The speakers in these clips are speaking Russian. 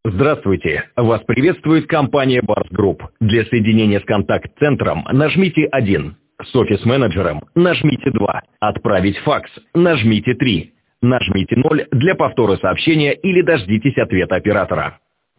Здравствуйте! Вас приветствует компания Барс Групп. Для соединения с контакт-центром нажмите 1. С офис-менеджером нажмите 2. Отправить факс нажмите 3. Нажмите 0 для повтора сообщения или дождитесь ответа оператора.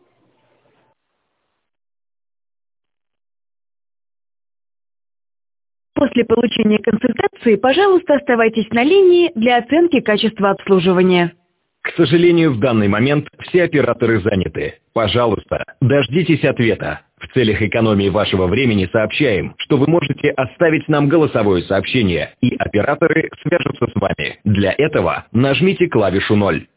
После получения консультации, пожалуйста, оставайтесь на линии для оценки качества обслуживания. К сожалению, в данный момент все операторы заняты. Пожалуйста, дождитесь ответа. В целях экономии вашего времени сообщаем, что вы можете оставить нам голосовое сообщение, и операторы свяжутся с вами. Для этого нажмите клавишу 0.